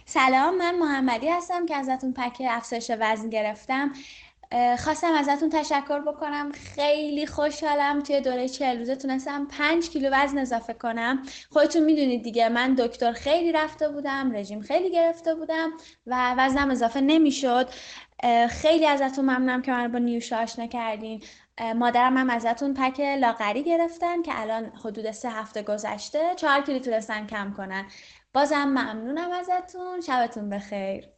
سلام، من محمدی هستم که ازتون پک افزایش وزن گرفتم. خواستم ازتون تشکر بکنم. خیلی خوشحالم توی دوره 40 روزه تونستم 5 کیلو وزن اضافه کنم. خودتون میدونید دیگه، من دکتر خیلی رفته بودم، رژیم خیلی گرفته بودم و وزنم اضافه نمیشد. خیلی ازتون ممنونم که من رو با نیوشا آشنا کردین. مادرم هم ازتون پک لاغری گرفتن که الان حدود 3 هفته گذشته 4 کیلو تونستن کم کنن. بازم ممنونم ازتون. شبتون بخیر.